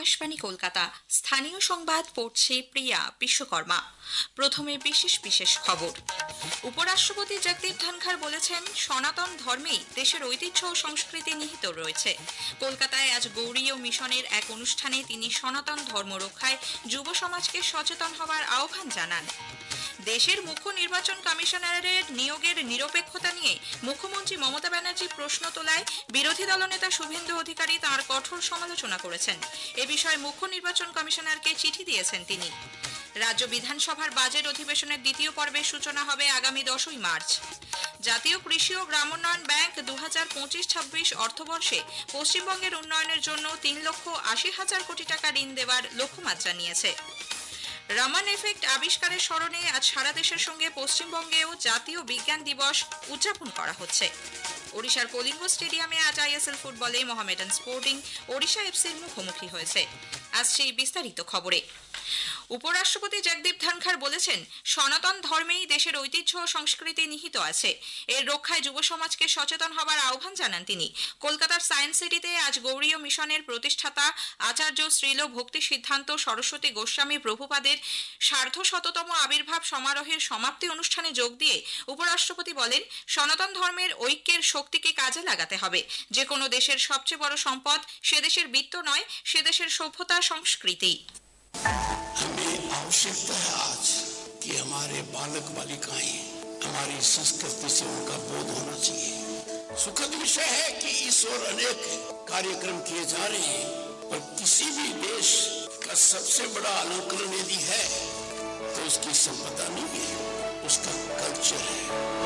আকাশবাণী কলকাতা। স্থানীয় সংবাদ পড়ছে প্রিয়া বিশ্বকর্মা। প্রথমে বিশেষ বিশেষ খবর। উপরাষ্ট্রপতি জগদীপ ধনখড় বলেছেন, সনাতন ধর্মেই দেশের ঐতিহ্য ও সংস্কৃতি নিহিত রয়েছে। কলকাতায় আজ গৌড়ীয় মিশনের এক অনুষ্ঠানে তিনি সনাতন ধর্ম রক্ষায় যুব সমাজকে সচেতন হওয়ার আহ্বান জানান। দেশের মুখ্য নির্বাচন কমিশনারের নিয়োগের নিরপেক্ষতা নিয়ে মুখ্যমন্ত্রী মমতা ব্যানার্জি প্রশ্ন তোলায় বিরোধী দলনেতা শুভেন্দু অধিকারী তাঁর কঠোর সমালোচনা করেছেন। এ বিষয়ে মুখ্য নির্বাচন কমিশনারকে চিঠি দিয়েছেন তিনি। রাজ্য বিধানসভার বাজেট অধিবেশনের দ্বিতীয় পর্বের সূচনা হবে আগামী 10ই মার্চ। জাতীয় কৃষি ও গ্রামোন্নয়ন ব্যাংক 2025-26 অর্থবর্ষে পশ্চিমবঙ্গের উন্নয়নের জন্য 3,80,000 কোটি টাকা ঋণ দেওয়ার লক্ষ্যমাত্রা নিয়েছে। রামান এফেক্ট আবিষ্কারের স্মরণে আজ সারা দেশের সঙ্গে পশ্চিমবঙ্গেও জাতীয় বিজ্ঞান দিবস উদযাপন করা হচ্ছে। ওড়িশার কলিঙ্গ স্টেডিয়ামে আজ আইএসএল ফুটবলে মোহামেডান স্পোর্টিং ওড়িশা এফসির মুখোমুখি হয়েছে। আসছে বিস্তারিত খবরে। উপরাষ্ট্রপতি জগদীপ ধনখড় বলেছেন, সনাতন ধর্মেই দেশের ঐতিহ্য ও সংস্কৃতি নিহিত আছে। এর রক্ষায় যুব সমাজকে সচেতন হবার আহ্বান জানান তিনি। কলকাতার সায়েন্স সিটিতে আজ গৌড়ীয় মিশনের প্রতিষ্ঠাতা আচার্য শ্রীল ভক্তি সিদ্ধান্ত সরস্বতী গোস্বামী প্রভুপাদের 150তম আবির্ভাব সমারোহের সমাপ্তি অনুষ্ঠানে যোগ দিয়ে উপরাষ্ট্রপতি বলেন, সনাতন ধর্মের ঐক্যের শক্তিকে কাজে লাগাতে হবে। যে কোনো দেশের সবচেয়ে বড় সম্পদ সে দেশের বিত্ত নয়, সে দেশের সভ্যতা সংস্কৃতি। हमें आवश्यकता है आज कि हमारे बालक बालिकाएं हमारी संस्कृति से उनका बोध होना चाहिए। सुखद विषय है कि इस ओर अनेक कार्यक्रम किए जा रहे हैं, पर किसी भी देश का सबसे बड़ा अनुकरण यदि है तो उसकी संपदा नहीं है, उसका कल्चर है।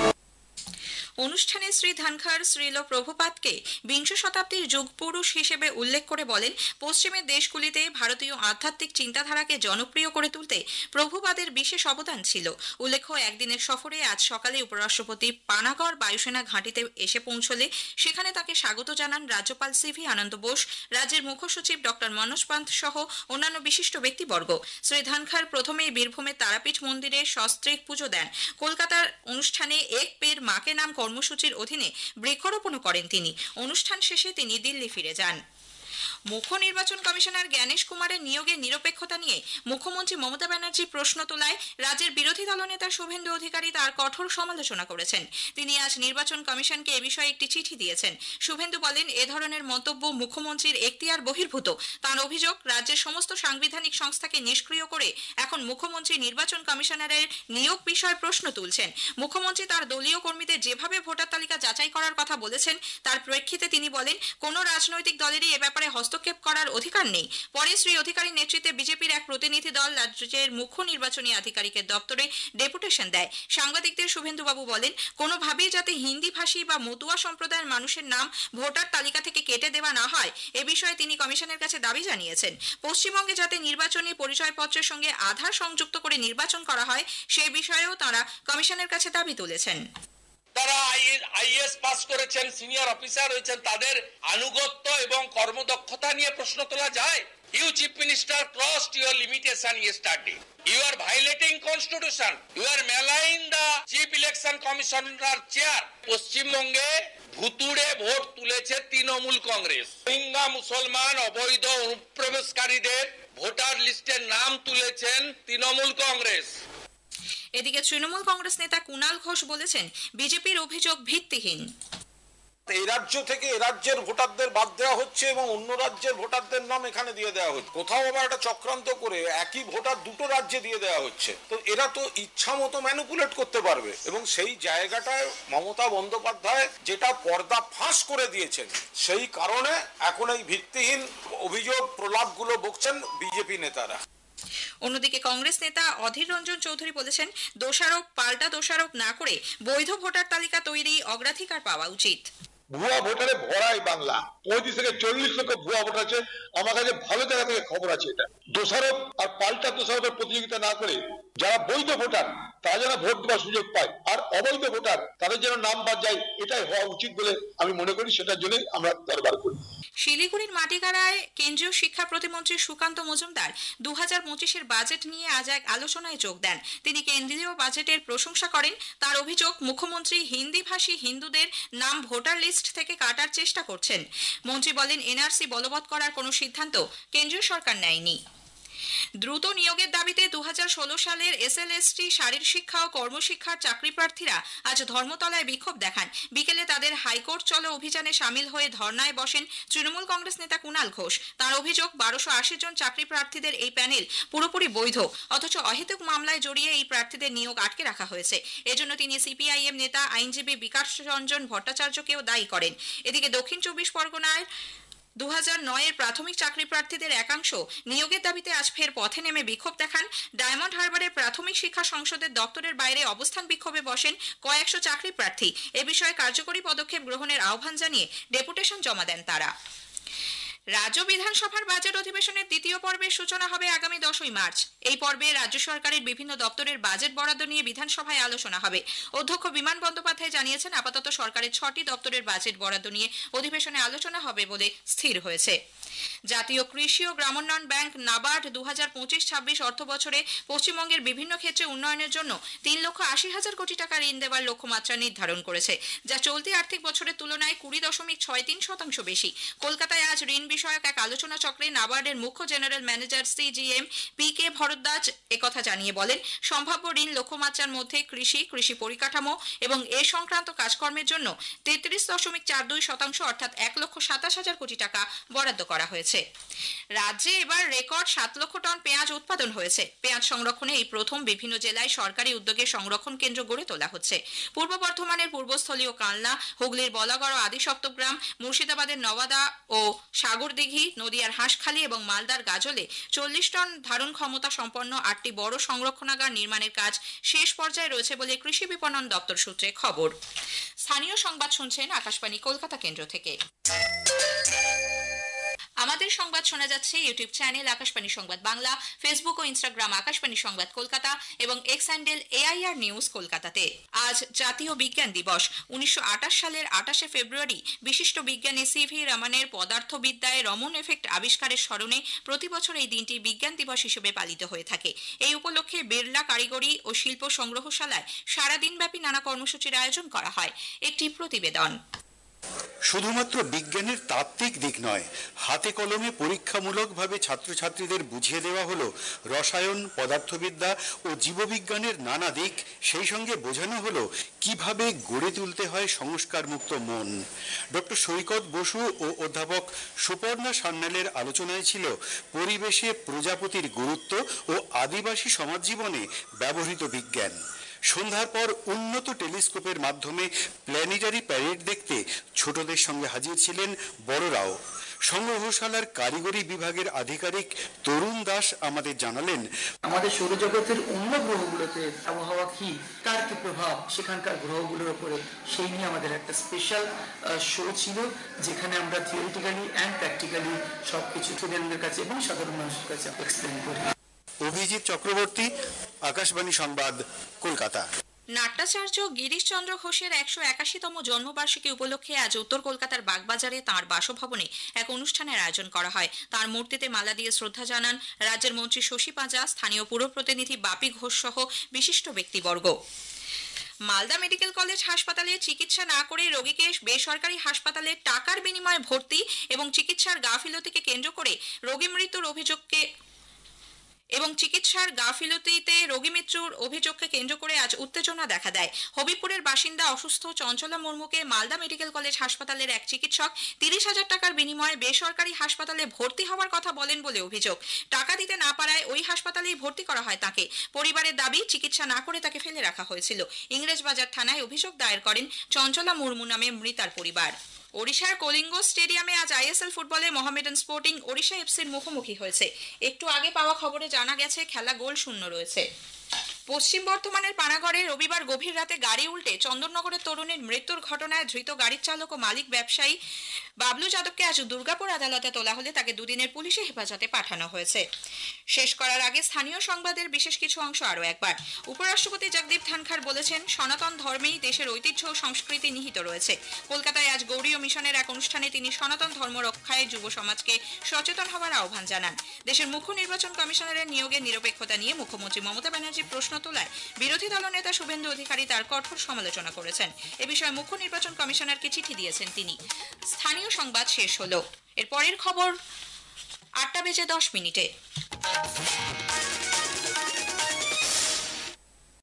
অনুষ্ঠানে শ্রী ধনখড় শ্রীল প্রভুপাদকে বিংশ শতাব্দীর যুগপুরুষ হিসেবে উল্লেখ করে বলেন, পশ্চিমের দেশগুলিতে ভারতীয় আধ্যাত্মিক চিন্তাধারাকে জনপ্রিয় করে তুলতে প্রভুপাদের বিশেষ অবদান ছিল। উল্লেখ্য, একদিনের সফরে আজ সকালে উপরাষ্ট্রপতি পানাগড় বায়ুসেনা ঘাঁটিতে এসে পৌঁছলে সেখানে তাকে স্বাগত জানান রাজ্যপাল সিভি আনন্দ বোস, রাজ্যের মুখ্য সচিব ডক্টর মনোজ পান্ত সহ অন্যান্য বিশিষ্ট ব্যক্তিবর্গ। শ্রী ধনখড় প্রথমেই বীরভূমের তারাপীঠ মন্দিরে সস্ত্রীক পুজো দেন। কলকাতার অনুষ্ঠানে এক পের মাকে নাম কর্মসূচির অধীনে বৃক্ষরোপণ করেন তিনি। অনুষ্ঠান শেষে তিনি দিল্লি ফিরে যান। মুখ্য নির্বাচন কমিশনার জ্ঞানেশ কুমারের নিয়োগের নিরপেক্ষতা নিয়ে মুখ্যমন্ত্রী মমতা ব্যানার্জি প্রশ্ন তোলায় রাজ্যের বিরোধী দলনেতা শুভেন্দু অধিকারী তার কঠোর সমালোচনা করেছেন। তিনি আজ নির্বাচন কমিশনকে এ বিষয়ে একটি চিঠি দিয়েছেন। শুভেন্দু বলেন, এ ধরনের মন্তব্য মুখ্যমন্ত্রীর এখতিয়ার বহির্ভূত। তার অভিযোগ, রাজ্যের সমস্ত সাংবিধানিক সংস্থাকে নিষ্ক্রিয় করে এখন মুখ্যমন্ত্রী নির্বাচন কমিশনারের নিয়োগ বিষয়ে প্রশ্ন তুলছেন। মুখ্যমন্ত্রী তার দলীয় কর্মীদের যেভাবে ভোটার তালিকা যাচাই করার কথা বলেছেন, তার প্রেক্ষিতে তিনি বলেন, কোন রাজনৈতিক দলেরই এ ব্যাপারে হস্তক্ষেপ করার অধিকার নেই। পরে শ্রী অধিকারীর নেতৃত্বে বিজেপির এক প্রতিনিধি দল রাজ্যের মুখ্য নির্বাচনী আধিকারিকের দপ্তরে ডেপুটেশন দেয়। সাংবাদিকদের শুভেন্দুবাবু বলেন, কোনোভাবেই যাতে হিন্দি ভাষী বা মতুয়া সম্প্রদায়ের মানুষের নাম ভোটার তালিকা থেকে কেটে দেওয়া না হয়, এ বিষয়ে তিনি কমিশনের কাছে দাবি জানিয়েছেন। পশ্চিমবঙ্গে যাতে নির্বাচনী পরিচয়পত্রের সঙ্গে আধার সংযুক্ত করে নির্বাচন করা হয়, সে বিষয়েও তাঁরা কমিশনের কাছে দাবি তুলেছেন। তারা আইএস পাস করেছেন, সিনিয়র অফিসার হয়েছেন, তাদের আনুগত্য এবং কর্মদক্ষতা নিয়ে প্রশ্ন তোলা যায়? You chief minister crossed your limitation yesterday. You are violating constitution. You are maligning the chief election commissioner chair. পশ্চিমবঙ্গে ভুতুড়ে ভোট তুলেছে তৃণমূল কংগ্রেস। রোহিঙ্গা মুসলমান অবৈধ অনুপ্রবেশকারীদের ভোটার লিস্টের নাম তুলেছেন তৃণমূল কংগ্রেস। এদিকে তৃণমূল কংগ্রেস নেতা কুণাল ঘোষ বলেছেন, বিজেপির অভিযোগ ভিত্তিহীন। এই রাজ্য থেকে এ রাজ্যের ভোটারদের বাদ দেওয়া হচ্ছে এবং অন্য রাজ্যের ভোটারদের নাম এখানে দিয়ে দেওয়া হচ্ছে। কোথাও আবার একটা চক্রান্ত করে একই ভোটার দুটো রাজ্যে দিয়ে দেওয়া হচ্ছে। তো এরা তো ইচ্ছা মতো ম্যানিপুলেট করতে পারবে এবং সেই জায়গাটায় মমতা বন্দ্যোপাধ্যায় যেটা পর্দা ফাঁস করে দিয়েছেন, সেই কারণে এখন এই ভিত্তিহীন অভিযোগ প্রলাপগুলো বকছেন বিজেপি নেতারা। অন্যদিকে কংগ্রেস নেতা অধীর রঞ্জন চৌধুরী বলেছেন, দোষারোপ পাল্টা দোষারোপ না করে বৈধ ভোটার তালিকা তৈরি অগ্রাধিকার পাওয়া উচিত। ভুয়া ভোটারে ভরাই বাংলা, 35 থেকে 40 লক্ষ ভুয়া ভোটার আছে। আমার কাছে ভালো জায়গা থেকে খবর আছে। এটা দোষারোপ আর পাল্টা দোষারোপের প্রতিযোগিতা না করে যারা বৈধ ভোটার তারা যেন ভোট দেওয়ার সুযোগ পায়, আর অবৈধ ভোটার তাদের যেন নাম বাদ যায়, এটাই হওয়া উচিত বলে আমি মনে করি। সেটার জন্য আমরা দরবার করি। শিলিগুড়ির মাটিগাড়ায় কেন্দ্রীয় শিক্ষা প্রতিমন্ত্রী সুকান্ত মজুমদার 2025-এর বাজেট নিয়ে আজ এক আলোচনায় যোগ দেন। তিনি কেন্দ্রীয় বাজেটের প্রশংসা করেন। তার অভিযোগ, মুখ্যমন্ত্রী হিন্দিভাষী হিন্দুদের নাম ভোটার লিস্ট থেকে কাটার চেষ্টা করছেন। মন্ত্রী বলেন, এনআরসি বলবৎ করার কোনো সিদ্ধান্ত কেন্দ্রীয় সরকার নেয়নি। দ্রুত নিয়োগের দাবিতে 2016 সালের এসএলএসটি শারীর শিক্ষা ও কর্মশিক্ষার চাকরি প্রার্থীরা আজ ধর্মতলায় বিক্ষোভ দেখান। বিকেলে তাদের হাইকোর্ট চলো অভিযানে সামিল হয়ে ধর্নায় বসেন তৃণমূল কংগ্রেস নেতা কুণাল ঘোষ। তার অভিযোগ, 1280 জন চাকরি প্রার্থীদের এই প্যানেল পুরোপুরি বৈধ, অথচ অহেতুক মামলায় জড়িয়ে এই প্রার্থীদের নিয়োগ আটকে রাখা হয়েছে। এজন্য তিনি সিপিআইএম নেতা আইনজীবী বিকাশ রঞ্জন ভট্টাচার্যকেও দায়ী করেন। এদিকে দক্ষিণ 24 পরগনায় 2009-এর প্রাথমিক চাকরি প্রার্থীদের একাংশ নিয়োগের দাবিতে আজ ফের পথে নেমে বিক্ষোভ দেখান। ডায়মন্ড হারবারের প্রাথমিক শিক্ষা সংসদের দপ্তরের বাইরে অবস্থান বিক্ষোভে বসেন কয়েকশো চাকরি প্রার্থী। এ বিষয়ে কার্যকরী পদক্ষেপ গ্রহণের আহ্বান জানিয়ে ডেপুটেশন জমা দেন তারা। রাজ্য বিধানসভার বাজেট অধিবেশনের দ্বিতীয় পর্বের সূচনা হবে আগামী 10ই মার্চ। এই পর্বে রাজ্য সরকারের বিভিন্ন দপ্তরের বাজেট বরাদ্দ নিয়ে বিধানসভায় আলোচনা হবে। অধ্যক্ষ বিমান বন্দ্যোপাধ্যায় জানিয়েছেন, আপাতত সরকারের 6টি দপ্তরের বাজেট বরাদ্দ নিয়ে অধিবেশনে আলোচনা হবে বলে স্থির হয়েছে। জাতীয় কৃষি ও গ্রামোন্নয়ন ব্যাংক নাবার্ড 2025-26 অর্থ বছরে পশ্চিমবঙ্গের বিভিন্ন ক্ষেত্রে উন্নয়নের জন্য 3,80,000 কোটি টাকা ঋণ দেওয়ার লক্ষ্যমাত্রা নির্ধারণ করেছে, যা চলতি আর্থিক বছরের তুলনায় 20.63% বেশি। কলকাতায় আজ ঋণ বিষয়ক এক আলোচনা চক্রে নাবার্ডের মুখ্য general manager CGM P K. Bhardwaj একথা জানিয়ে বলেন, সম্ভাব্য ঋণ লক্ষ্যমাত্রার মধ্যে কৃষি পরিকাঠামো এবং এ সংক্রান্ত কাজকর্মের জন্য 33.42% অর্থাৎ 1,27,000 কোটি টাকা বরাদ্দ করা হয়েছে। রাজ্যে এবার রেকর্ড 7 লক্ষ টন পেঁয়াজ উৎপাদন হয়েছে। পেঁয়াজ সংরক্ষণে এই প্রথম বিভিন্ন জেলায় সরকারি উদ্যোগে সংরক্ষণ কেন্দ্র গড়ে তোলা হচ্ছে। পূর্ব বর্ধমানের পূর্বস্থলীয় কালনা, হুগলির বলাগড় আদি সপ্তগ্রাম, মুর্শিদাবাদের নওয়াদা ও সাগরদিঘি, নদিয়ার হাঁসখালি এবং মালদার গাজলে 40 টন ধারণ ক্ষমতা সম্পন্ন 8টি বড় সংরক্ষণাগার নির্মাণের কাজ শেষ পর্যায়ে রয়েছে বলে কৃষি বিপণন দপ্তর সূত্রে খবর। স্থানীয় সংবাদ শুনছেন আকাশবাণী কলকাতা কেন্দ্র থেকে। আমাদের সংবাদ শোনা যাচ্ছে ইউটিউব চ্যানেল আকাশবাণী সংবাদ বাংলা, ফেসবুক ও ইনস্টাগ্রাম আকাশবাণী সংবাদ কলকাতা এবং এক্স হ্যান্ডেল AIR নিউজ কলকাতাতে। আজ জাতীয় বিজ্ঞান দিবস। 1928 সালের 28শে ফেব্রুয়ারি বিশিষ্ট বিজ্ঞানী CV রমনের পদার্থবিদ্যায় রমন এফেক্ট আবিষ্কারের স্মরণে প্রতি বছর এই দিনটি বিজ্ঞান দিবস হিসেবে পালিত হয়ে থাকে। এই উপলক্ষে বিড়লা কারিগরি ও শিল্প সংগ্রহশালায় সারাদিনব্যাপী নানা কর্মসূচির আয়োজন করা হয়। একটি প্রতিবেদন। শুধুমাত্র বিজ্ঞানের তাত্ত্বিক দিক নয়, হাতে কলমে পরীক্ষামূলকভাবে ছাত্রছাত্রীদের বুঝিয়ে দেওয়া হলো রসায়ন, পদার্থবিদ্যা ও জীববিজ্ঞানের নানা দিক। সেই সঙ্গে বোঝানো হলো কিভাবে গড়ে তুলতে হয় সংস্কার মুক্ত মন। ডক্টর সৈকত বসু ও অধ্যাপক সুপর্ণা সান্যালের আলোচনায় ছিল পরিবেশে প্রজাপতির গুরুত্ব ও আদিবাসী সমাজ জীবনে ব্যবহৃত বিজ্ঞান। সন্ধ্যার পর উন্নত টেলিস্কোপের মাধ্যমে প্ল্যানেটারি প্যারেড দেখতে ছোটদের সঙ্গে হাজির ছিলেন বড়রাও। সংগ্রহশালার কারিগরি বিভাগের আধিকারিক তরুণ দাস আমাদের জানালেন, আমাদের সৌরজগতের অন্য গ্রহগুলোতে আবহাওয়া কি, তার কি প্রভাব সেখানকার গ্রহগুলোর উপরে, সেই নিয়ে আমাদের একটা স্পেশাল শো ছিল, যেখানে আমরা থিওরিটিক্যালি অ্যান্ড প্র্যাকটিক্যালি সবকিছু স্টুডেন্টদের কাছে এবং সাধারণ মানুষের কাছে এক্সপ্লেন করি। অভিজিৎ চক্রবর্তী, আকাশবাণী সংবাদ, কলকাতা। নাট্যাচার্য গিরিশচন্দ্র ঘোষের 181তম জন্মবার্ষিকী উপলক্ষে আজ উত্তর কলকাতার বাগবাজারে তাঁর বাসভবনে এক অনুষ্ঠানের আয়োজন করা হয়। তাঁর মূর্তিতে মালা দিয়ে শ্রদ্ধা জানান রাজ্যের মন্ত্রী শশী পাঁজা, স্থানীয় পুর প্রতিনিধি বাপি ঘোষ সহ বিশিষ্ট ব্যক্তিবর্গ। মালদা মেডিকেল কলেজ হাসপাতালে চিকিৎসা না করে রোগীকে বেসরকারি হাসপাতালে টাকার বিনিময়ে ভর্তি এবং চিকিৎসার গাফিলতিকে কেন্দ্র করে রোগী মৃত্যুর অভিযোগকে কেন্দ্র করে আজ উত্তেজনা দেখা দেয়। হবিপুরের বাসিন্দা অসুস্থ চঞ্চলা মুর্মুকে মালদা মেডিকেল কলেজ হাসপাতালের এক চিকিৎসক 30,000 টাকার বিনিময়ে বেসরকারি হাসপাতালে ভর্তি হওয়ার কথা বলেন বলে অভিযোগ। টাকা দিতে না পারায় ওই হাসপাতালেই ভর্তি করা হয় তাকে। পরিবারের দাবি, চিকিৎসা না করে তাকে ফেলে রাখা হয়েছিল। ইংরেজবাজার থানায় অভিযোগ দায়ের করেন চঞ্চলা মুর্মু নামে মৃতার পরিবার। ওড়িশার কলিঙ্গ স্টেডিয়ামে আজ ISL ফুটবলে মোহামেডান স্পোর্টিং ওড়িশা FC'র মুখোমুখি হয়েছে। একটু আগে পাওয়া খবরে জানা গেছে খেলা গোল শূন্য রয়েছে। পশ্চিম বর্ধমানের পানাগড়ে রবিবার গভীর রাতে গাড়ি উল্টে চন্দননগরের তরুণীর মৃত্যুর ঘটনায় ধৃত গাড়ির চালক ও মালিক ব্যবসায়ী বাবলু যাদবকে আজ দুর্গাপুর আদালতে তোলা হলে তাকে দুদিনের পুলিশি হেফাজতে পাঠানো হয়েছে। শেষ করার আগে স্থানীয় সংবাদের বিশেষ কিছু অংশ আরও একবার। উপরাষ্ট্রপতি জগদীপ ধনখড় বলেছেন, সনাতন ধর্মেই দেশের ঐতিহ্য ও সংস্কৃতি নিহিত রয়েছে। কলকাতায় আজ গৌড়ীয় মিশনের এক অনুষ্ঠানে তিনি সনাতন ধর্ম রক্ষায় যুব সমাজকে সচেতন হওয়ার আহ্বান জানান। দেশের মুখ্য নির্বাচন কমিশনারের নিয়োগের নিরপেক্ষতা নিয়ে মুখ্যমন্ত্রী মমতা ব্যানার্জি প্রশ্ন তোলায় বিরোধী দলনেতা শুভেন্দু অধিকারী তার কঠোর সমালোচনা করেছেন। এ বিষয়ে মুখ্য নির্বাচন কমিশনারকে চিঠি দিয়েছেন তিনি। স্থানীয় সংবাদ শেষ হলো। এর পরের খবর 8টা বেজে 10 মিনিটে।